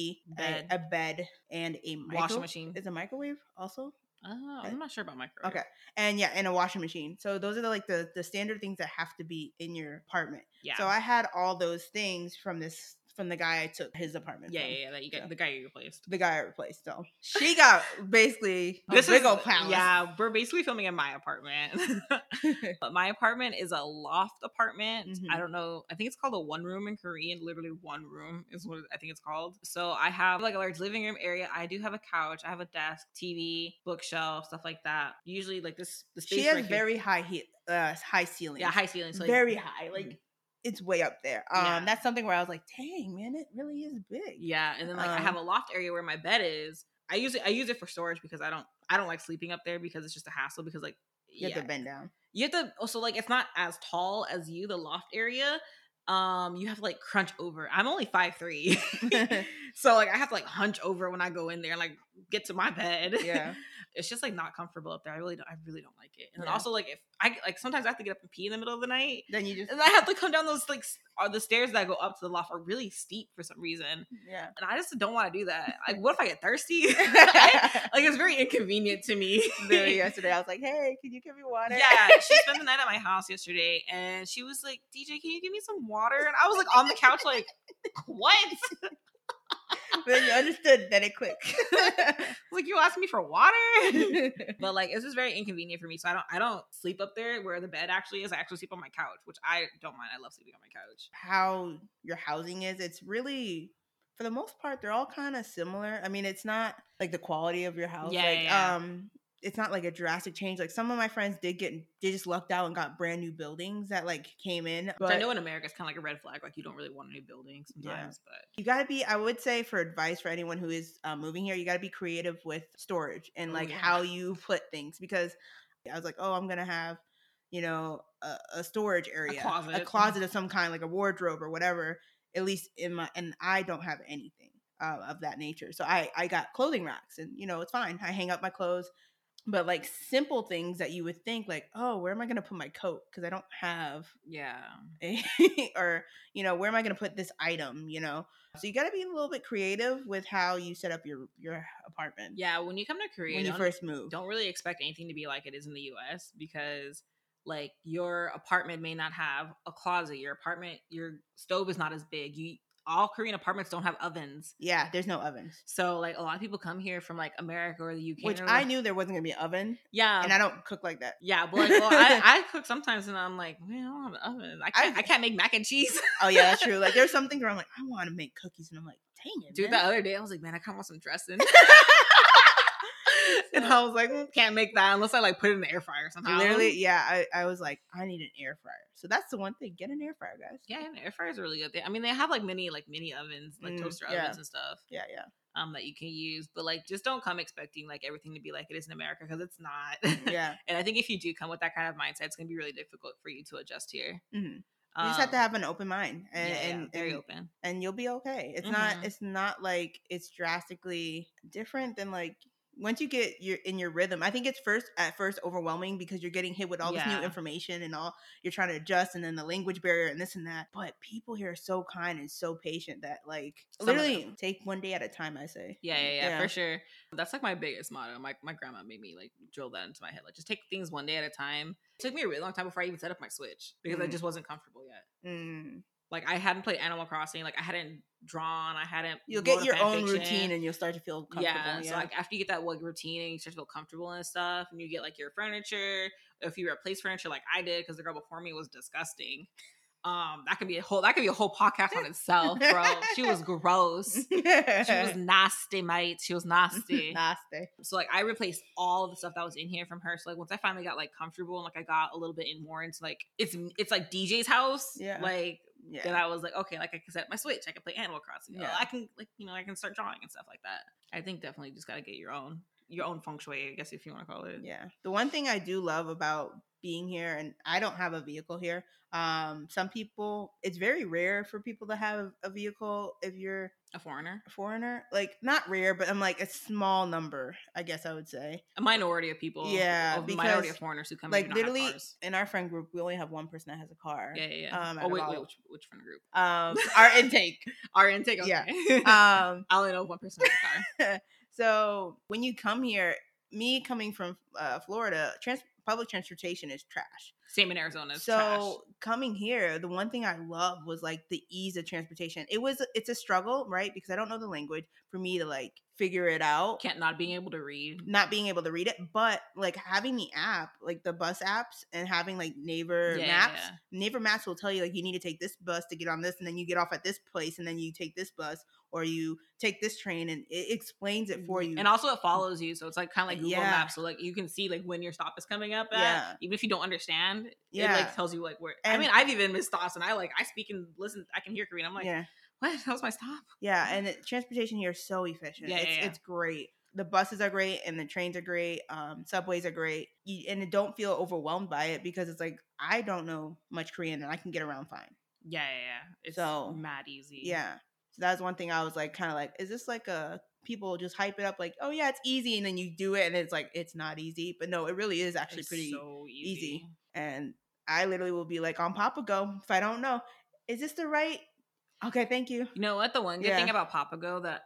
a bed, and a washing machine. Is a microwave also? Oh, I'm not sure about microwave. Okay. And yeah, and a washing machine. So those are the standard things that have to be in your apartment. Yeah. So I had all those things from the guy I took his apartment from. Yeah. That you got, the guy you replaced. The guy I replaced. So she got basically a big old palace. Yeah, we're basically filming in my apartment. But my apartment is a loft apartment. Mm-hmm. I don't know. I think it's called a one room in Korean. Literally one room is what I think it's called. So I have like a large living room area. I do have a couch. I have a desk, TV, bookshelf, stuff like that. Usually like the space. She has very high ceilings. Yeah, high ceilings. So very high. Like it's way up there. That's something where I was like, dang, man, it really is big. Yeah. And then like I have a loft area where my bed is. I use it for storage because I don't like sleeping up there because it's just a hassle because like you have to bend down. You have to also like it's not as tall as you, the loft area. You have to like crunch over. I'm only 5'3". So like I have to like hunch over when I go in there and like get to my bed. Yeah. It's just like not comfortable up there. I really don't like it. And then also like if I like sometimes I have to get up and pee in the middle of the night. Then and I have to come down those like the stairs that go up to the loft are really steep for some reason. Yeah. And I just don't want to do that. Like what if I get thirsty? Like it's very inconvenient to me. Literally yesterday I was like, hey, can you give me water? Yeah. She spent the night at my house yesterday and she was like, DJ, can you give me some water? And I was like on the couch like, what? Then you understood, then it clicked. Like you asked me for water. But like it's just very inconvenient for me, so I don't sleep up there where the bed actually is. I actually sleep on my couch, which I don't mind. I love sleeping on my couch. How your housing is, it's really, for the most part, they're all kind of similar. I mean, it's not like the quality of your house. It's not like a drastic change. Like some of my friends they just lucked out and got brand new buildings that like came in. But I know in America it's kind of like a red flag. Like you don't really want a new building sometimes. But you gotta be. I would say for advice for anyone who is moving here, you gotta be creative with storage and like how you put things. Because I was like, oh, I'm gonna have a storage area, a closet of some kind, like a wardrobe or whatever. At least and I don't have anything of that nature. So I got clothing racks, and it's fine. I hang up my clothes. But like simple things that you would think like, oh, where am I going to put my coat? Because I don't have or where am I going to put this item? So you got to be a little bit creative with how you set up your apartment. Yeah, when you come to Korea, when you first move, don't really expect anything to be like it is in the U.S. because like your apartment may not have a closet. Your stove is not as big. All Korean apartments don't have ovens. Yeah, there's no ovens. So, like, a lot of people come here from, like, America or the UK. Which I knew there wasn't going to be an oven. Yeah. And I don't cook like that. Yeah, but, like, well, I cook sometimes, and I'm like, man, I don't have an oven. I can't make mac and cheese. Oh, yeah, that's true. Like, there's some things where I'm like, I want to make cookies. And I'm like, dang it, dude, man. The other day, I was like, man, I kind of want some dressing. And I was like, can't make that unless I like put it in the air fryer somehow. Literally, yeah, I was like, I need an air fryer. So that's the one thing. Get an air fryer, guys. Yeah, an air fryer is really good. I mean, they have like mini ovens, like toaster ovens and stuff. Yeah. That you can use, but like just don't come expecting like everything to be like it is in America, because it's not. Yeah. And I think if you do come with that kind of mindset, it's gonna be really difficult for you to adjust here. Mm-hmm. You just have to have an open mind and very open, and you'll be okay. It's not like it's drastically different than like once you get in your rhythm. I think it's at first overwhelming because you're getting hit with all this new information and all you're trying to adjust, and then the language barrier and this and that. But people here are so kind and so patient that like literally take one day at a time, I say. Yeah, for sure. That's like my biggest motto. My grandma made me like drill that into my head. Like just take things one day at a time. It took me a really long time before I even set up my Switch because I just wasn't comfortable yet. Like I hadn't played Animal Crossing. Like I hadn't drawn. You'll get your own routine and you'll start to feel comfortable. Yeah. So like after you get that like routine and you start to feel comfortable and stuff, and you get like your furniture. If you replace furniture like I did, because the girl before me was disgusting. That could be a whole podcast on itself, bro. She was gross. She was nasty, mate. She was nasty. Nasty. So like I replaced all of the stuff that was in here from her. So like once I finally got like comfortable and like I got a little bit more into like it's like DJ's house. Yeah. Like then I was like, okay, like I can set up my Switch. I can play Animal Crossing. Yeah. I can like I can start drawing and stuff like that. I think definitely just gotta get your own feng shui, I guess, if you want to call it. Yeah. The one thing I do love about being here, and I don't have a vehicle here. Some people, it's very rare for people to have a vehicle if you're a foreigner. Like not rare, but I'm like a small number, I guess I would say. A minority of people. Yeah, a minority of foreigners who come like here literally in our friend group, we only have one person that has a car. Yeah. Wait, which friend group? Our intake. Our intake. Okay. Yeah. I only know one person has a car. So when you come here, me coming from Florida, public transportation is trash. Same in Arizona. So trash. Coming here, the one thing I love was like the ease of transportation. It's a struggle, right? Because I don't know the language for me to like figure it out. Not being able to read it, but like having the app, like the bus apps, and having like Naver Maps. Yeah. Naver Maps will tell you like you need to take this bus to get on this, and then you get off at this place, and then you take this bus or you take this train, and it explains it for you. And also it follows you, so it's like kind of like Google Maps, so like you can see like when your stop is coming up at, even if you don't understand. It like tells you like where. And I mean, I've even missed stops, and I speak and listen. I can hear Korean. I'm like, what? That was my stop. Yeah, and transportation here is so efficient. It's great. The buses are great, and the trains are great. Subways are great, and don't feel overwhelmed by it because it's like I don't know much Korean, and I can get around fine. Yeah. It's mad easy. Yeah. So that's one thing I was like, kind of like, is this like people just hype it up like, oh yeah, it's easy, and then you do it, and it's like it's not easy, but no, it really is actually pretty easy. And I literally will be like on Papago if I don't know, is this the right? Okay, thank you. You know what? The one good thing about Papago that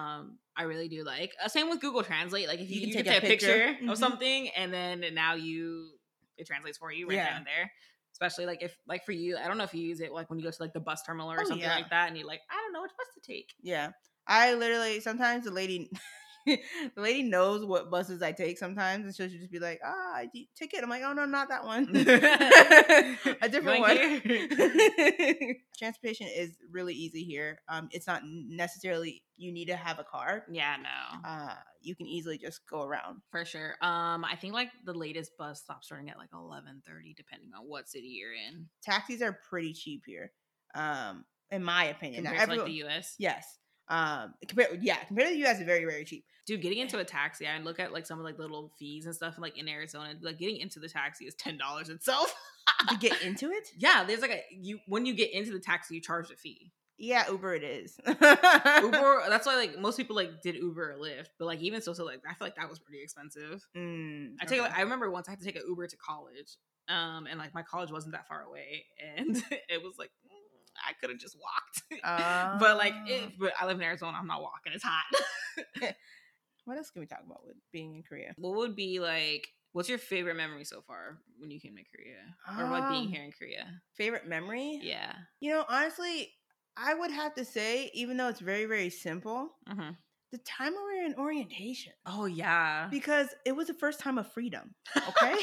I really do like, same with Google Translate. Like if you can take a picture of something, and then now it translates for you right then and there. Especially like if like for you, I don't know if you use it like when you go to like the bus terminal or something like that, and you're like, I don't know which bus to take. Yeah, I literally sometimes the lady knows what buses I take sometimes, and she'll just be like, ticket. I'm like, oh no, not that one. A different one. Transportation is really easy here. It's not necessarily you need to have a car. Yeah, no. You can easily just go around. For sure. I think like the latest bus stops starting at like 11:30, depending on what city you're in. Taxis are pretty cheap here, in my opinion. Compared to like the US. Yes. Compared to the US, is very, very cheap. Dude, getting into a taxi, I look at like some of like the little fees and stuff like in Arizona. Like getting into the taxi is $10 itself. To get into it? Yeah, there's like when you get into the taxi, you charge a fee. Yeah, Uber it is. Uber, that's why like most people like did Uber or Lyft, but like even so like I feel like that was pretty expensive. I remember once I had to take an Uber to college, and like my college wasn't that far away, and it was like I could have just walked, but I live in Arizona. I'm not walking. It's hot. What else can we talk about with being in Korea? What would be like? What's your favorite memory so far when you came to Korea, or like being here in Korea? Favorite memory? Yeah. Honestly, I would have to say, even though it's very, very simple, the time we were in orientation. Oh yeah, because it was the first time of freedom. Okay.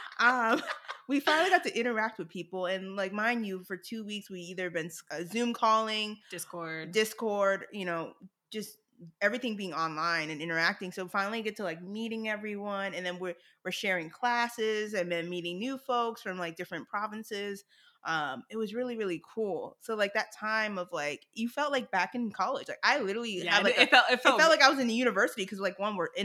We finally got to interact with people, and like mind you, for 2 weeks we either been Zoom calling, Discord, just everything being online and interacting. So finally get to like meeting everyone, and then we're sharing classes and then meeting new folks from like different provinces. It was really, really cool. So like that time of like, you felt like back in college. Like I literally had like it felt like I was in a university, because like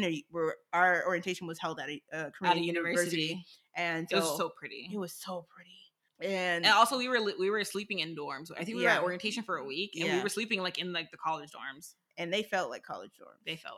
our orientation was held at a Korean university, and so it was so pretty. It was so pretty. And also we were sleeping in dorms. I think we were at orientation for a week, and we were sleeping like in like the college dorms. And they felt like college dorms.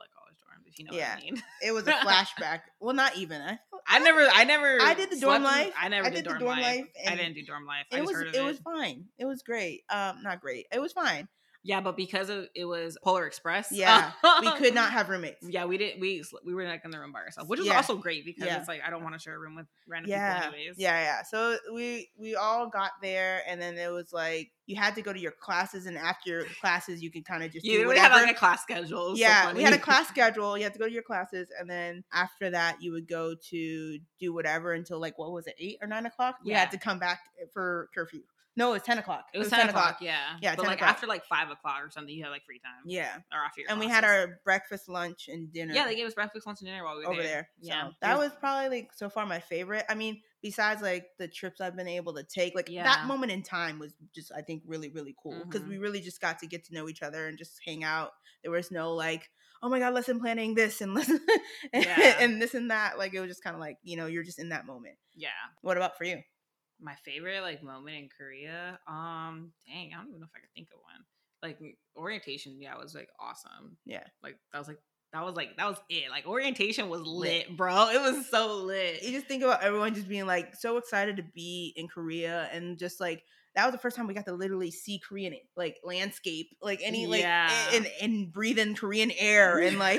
If you know what I mean. It was a flashback. Well, not even. I did the dorm life. I never did dorm life. I didn't do dorm life. It was fine. It was great. Not great. It was fine. Yeah, but because it was Polar Express. Yeah, we could not have roommates. Yeah, we didn't. We were like in the room by ourselves, which was also great, because it's like I don't want to share a room with random people anyways. Yeah. So we all got there, and then it was like you had to go to your classes, and after your classes, you can kind of just do whatever. We had like a class schedule. Yeah, we had a class schedule. You had to go to your classes, and then after that, you would go to do whatever until like, what was it, 8 or 9 o'clock? We had to come back for curfew. No, it was 10 o'clock. It was 10 o'clock, yeah. Yeah, but like after like 5 o'clock or something, you had like free time. Yeah. Or after your And classes. we had our breakfast, lunch, and dinner. Yeah, they gave us breakfast, lunch, and dinner while we were over there. Yeah. So that was probably like so far my favorite. I mean, besides like the trips I've been able to take, like that moment in time was just, I think, really, really cool, because we really just got to get to know each other and just hang out. There was no like, oh my God, lesson planning this and lesson and this and that. Like it was just kind of like, you're just in that moment. Yeah. What about for you? My favorite like moment in Korea, dang, I don't even know if I could think of one. Like orientation, was like awesome. Yeah, like that was it. Like orientation was lit, bro. It was so lit. You just think about everyone just being like so excited to be in Korea, and just like that was the first time we got to literally see Korean like landscape, like any like and breathe in Korean air and like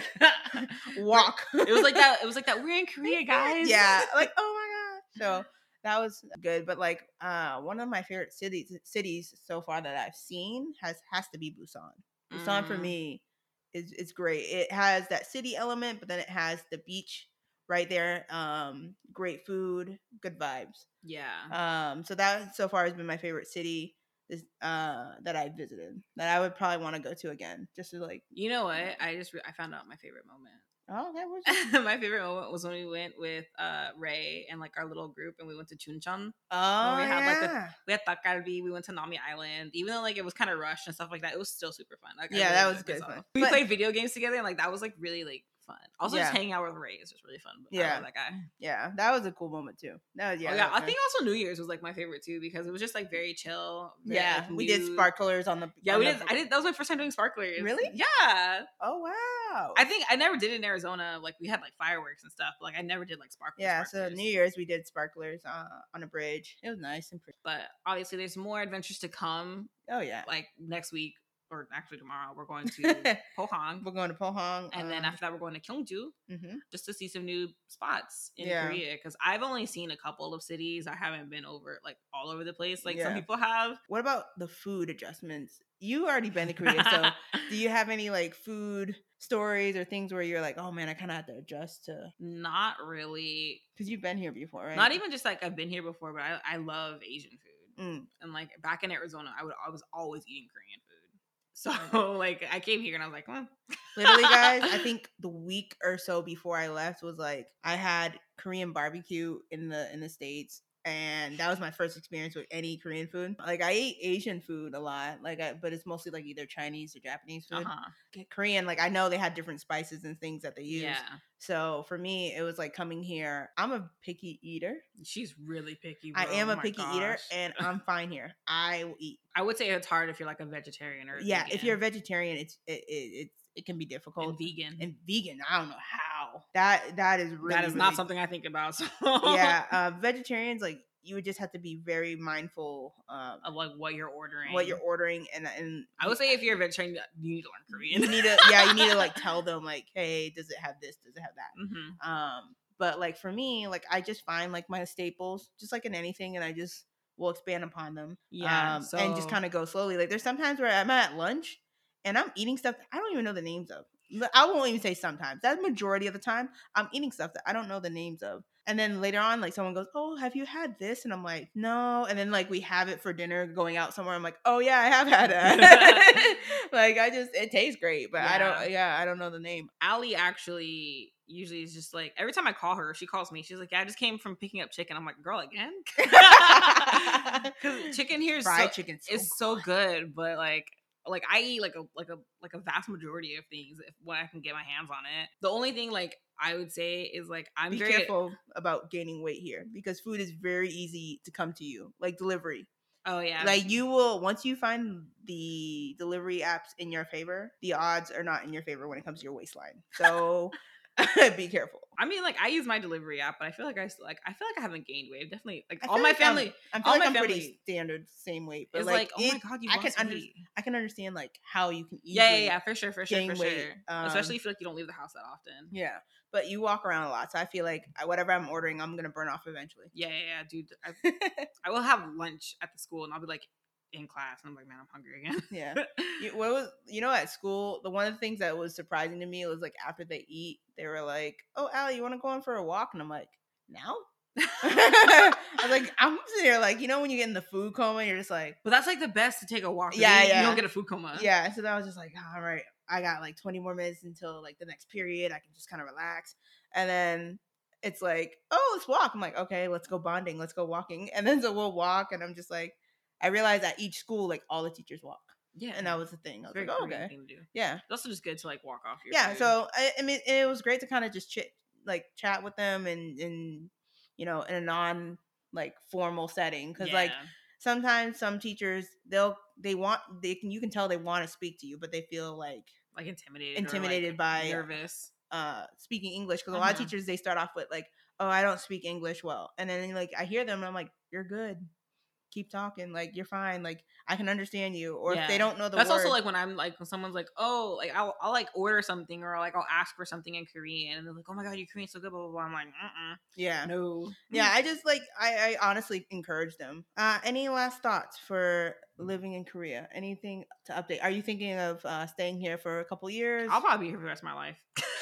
walk. It was like that. It was like that. We're in Korea, guys. Yeah, like oh my God. So that was good. But like one of my favorite cities so far that I've seen has to be Busan. Busan for me is great. It has that city element, but then it has the beach right there. Great food, good vibes. Yeah. So that so far has been my favorite city that I visited, that I would probably want to go to again, just to like. You know what? I found out my favorite moment. Oh, that was my favorite moment was when we went with Ray and like our little group, and we went to Chuncheon. Oh, we had we had Takgalbi. We went to Nami Island. Even though like it was kind of rushed and stuff like that, it was still super fun. Like, yeah, that was good fun. We played video games together, and like that was like really like fun. Also, just hanging out with Ray is just really fun. But I love that guy. Yeah, that was a cool moment too. I think also New Year's was like my favorite too, because it was just like very chill. Very, like, we did sparklers on the. Yeah, we did. I did. That was my first time doing sparklers. Really? Yeah. Oh wow. I think I never did it in Arizona. Like we had like fireworks and stuff. But, like I never did like sparklers. Yeah. So New Year's we did sparklers on a bridge. It was nice and pretty. But obviously, there's more adventures to come. Oh yeah. Like next week. Or actually tomorrow, we're going to Pohang. We're going to Pohang. And then after that, we're going to Gyeongju just to see some new spots in Korea. Because I've only seen a couple of cities. I haven't been over, like, all over the place like some people have. What about the food adjustments? You already been to Korea, so do you have any, like, food stories or things where you're like, oh, man, I kind of have to adjust to? Not really. Because you've been here before, right? Not even just, like, I've been here before, but I love Asian food. And, like, back in Arizona, I was always eating Korean food. So, like, I came here and I was like, Literally, guys, I think the week or so before I left was like, I had Korean barbecue in the States. And that was my first experience with any Korean food. Like, I ate Asian food a lot, but it's mostly like either Chinese or Japanese food. Korean, like, I know they had different spices and things that they use. Yeah. So for me, it was like coming here. I'm a picky eater. She's really picky, bro. I am a picky eater, and I'm fine here. I will eat. I would say it's hard if you're like a vegetarian or vegan. If you're a vegetarian, it can be difficult. And vegan, I don't know how. That is really, that is not something I think about. So. Yeah, vegetarians, like, you would just have to be very mindful of like what you're ordering. And I would say if you're a vegetarian, you need to learn Korean. You need to like tell them like, hey, does it have this? Does it have that? But like for me, like I just find like my staples, just like in anything, and I just will expand upon them. And just kind of go slowly. Like there's sometimes where I'm at lunch and I'm eating stuff that I don't even know the names of. I won't even say sometimes. That's the majority of the time I'm eating stuff that I don't know the names of. And then later on, like someone goes, "Oh, have you had this?" And I'm like, "No." And then like we have it for dinner, going out somewhere. I'm like, "Oh yeah, I have had that." Like it tastes great, but I don't know the name. Allie actually usually is just like, every time I call her, she calls me. She's like, "Yeah, I just came from picking up chicken." I'm like, "Girl, again?" Because chicken here fried chicken is so good, but like I eat like a vast majority of things when I can get my hands on it. The only thing like I would say is like, be careful about gaining weight here, because food is very easy to come to you, like delivery. Oh yeah, like you will, once you find the delivery apps in your favor, the odds are not in your favor when it comes to your waistline. So be careful. I mean, like I use my delivery app, but I feel like I haven't gained weight. Definitely, like all my family. I'm pretty standard, same weight. But like, oh my god, I can understand like how you can easily for sure, weight. Especially if you don't leave the house that often. Yeah, but you walk around a lot, so I feel like whatever I'm ordering, I'm gonna burn off eventually. Yeah, dude. I will have lunch at the school, and I'll be like in class, and I'm like, man, I'm hungry again. Yeah. At school, one of the things that was surprising to me was like after they eat, they were like, "Oh, Allie, you want to go on for a walk?" And I'm like, "Now?" I was like, I'm sitting there like, when you get in the food coma, you're just like, but that's like the best to take a walk. Yeah, you don't get a food coma. Yeah, so I was just like, all right, I got like 20 more minutes until like the next period. I can just kind of relax. And then it's like, oh, let's walk. I'm like, okay, let's go bonding. Let's go walking. And then so we'll walk. And I'm just like, I realized at each school, like all the teachers walk. Yeah. And that was the thing. I was like, oh, okay. Thing to do. Yeah. It's also just good to like walk off your food. So I mean, it was great to kind of just chat with them and in a non like formal setting. Cause like sometimes some teachers, you can tell they want to speak to you, but they feel like intimidated by nervous speaking English. Cause a lot of teachers, they start off with like, "Oh, I don't speak English well." And then like I hear them and I'm like, "You're good. Keep talking, like you're fine, like I can understand you." Or if they don't know the that's word. Also like when I'm like, when someone's like, "Oh, like I'll like order something," or like I'll ask for something in Korean, and they're like, "Oh my god, your Korean's so good," blah blah blah. I'm like, yeah, no, yeah. I just like I honestly encourage them. Any last thoughts for living in Korea? Anything to update? Are you thinking of staying here for a couple years? I'll probably be here for the rest of my life.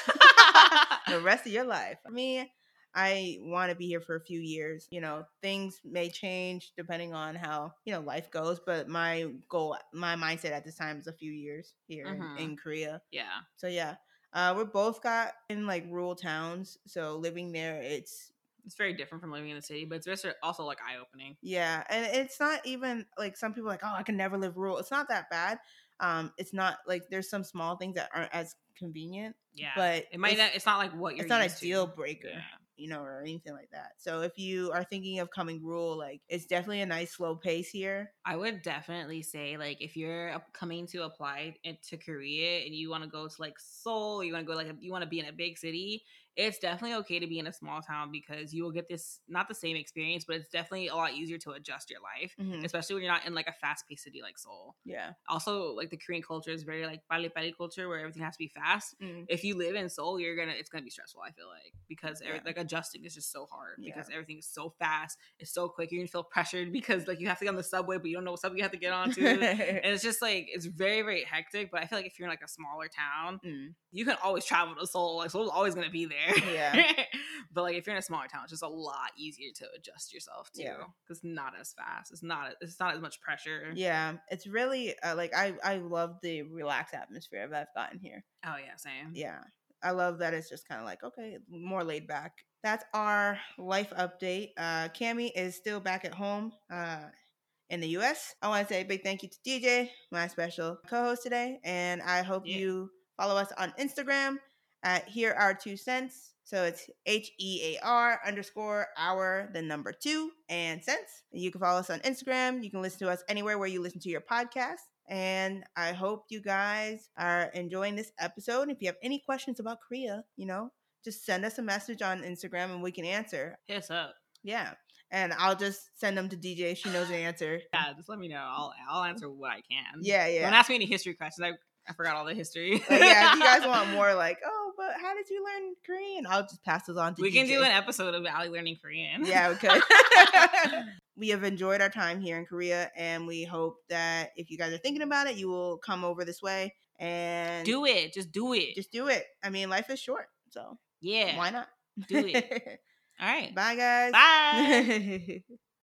The rest of your life. For me, I want to be here for a few years. Things may change depending on how, life goes. But my goal, my mindset at this time is a few years here in Korea. Yeah. So, yeah. We're both got in like rural towns. So living there, it's very different from living in the city, but it's also like eye-opening. Yeah. And it's not even like some people are like, "Oh, I can never live rural." It's not that bad. It's not like there's some small things that aren't as convenient. Yeah. But it's not like what you're It's not used a deal breaker. Yeah. Or anything like that. So if you are thinking of coming rural, like it's definitely a nice slow pace here. I would definitely say like if you're coming to apply to Korea and you want to go to like Seoul, you want to go you want to be in a big city, it's definitely okay to be in a small town because you will get this, not the same experience, but it's definitely a lot easier to adjust your life, especially when you're not in like a fast-paced city like Seoul. Yeah. Also, like the Korean culture is very like pali culture where everything has to be fast. If you live in Seoul, it's gonna be stressful. I feel like because like adjusting is just so hard because everything is so fast, it's so quick. You're gonna feel pressured because like you have to get on the subway, but you don't know what subway you have to get onto, and it's just like it's very very hectic. But I feel like if you're in like a smaller town, you can always travel to Seoul. Like Seoul's always gonna be there. Yeah. But like if you're in a smaller town, it's just a lot easier to adjust yourself to because not as fast. It's not as much pressure. Yeah, it's really like I love the relaxed atmosphere that I've gotten here. Oh yeah, same. Yeah, I love that it's just kind of like, okay, more laid back. That's our life update. Cami is still back at home in the US. I want to say a big thank you to DJ, my special co-host today, and I hope you follow us on Instagram at Here Are 2 Cents. So it's HEAR_our2 and cents. You can follow us on Instagram. You can listen to us anywhere where you listen to your podcast. And I hope you guys are enjoying this episode. If you have any questions about Korea, just send us a message on Instagram and we can answer. Hit us up. Yeah. And I'll just send them to DJ if she knows the answer. Yeah, just let me know. I'll answer what I can. Yeah. Don't ask me any history questions. I forgot all the history. If you guys want more like, oh, but how did you learn Korean? I'll just pass those on to DJ. We can do an episode of Allie learning Korean. Yeah, we could. We have enjoyed our time here in Korea, and we hope that if you guys are thinking about it, you will come over this way and do it. Just do it. Just do it. I mean, life is short, so yeah, why not? Do it. All right. Bye, guys. Bye.